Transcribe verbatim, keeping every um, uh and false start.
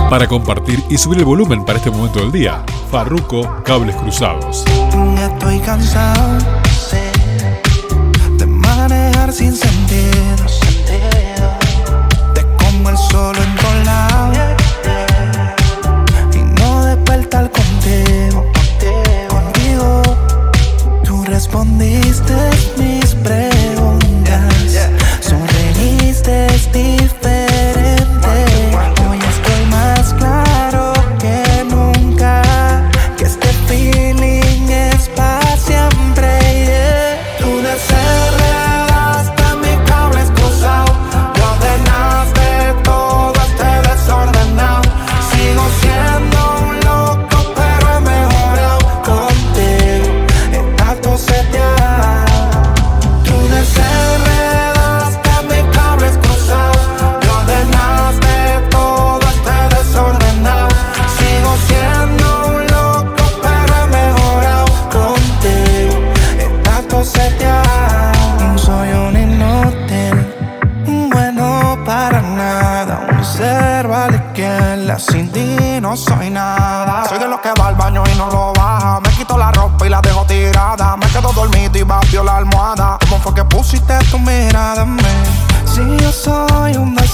para compartir y subir el volumen para este momento del día. Farruko, Cables Cruzados. Estoy cansado de manejar sin sentido, de como el sol en todos lados y no despertar contigo. Contigo tú respondiste mis preguntas, sonreíste diferente. Hoy estoy más claro que nunca que este feeling es para siempre, yeah. Tú desenredaste mis cables cruzados, tú ordenaste todo este desordenado. Sigo siendo un loco pero he mejorado contigo, estás todo seteado. Tú desenredaste mis cables cruzados, tú ordenaste todo este desordenado. Sigo siendo un loco pero he mejorado contigo, estás todo seteado. Soy un inútil, un bueno para nada, un cero a la izquierda, sin ti no soy nada. Soy de los que va al baño y no lo baja, me quito la ropa y la dejo tirada, me quedo dormido y vacío la almohada. ¿Cómo fue que pusiste tu mirada en mí? Si yo soy un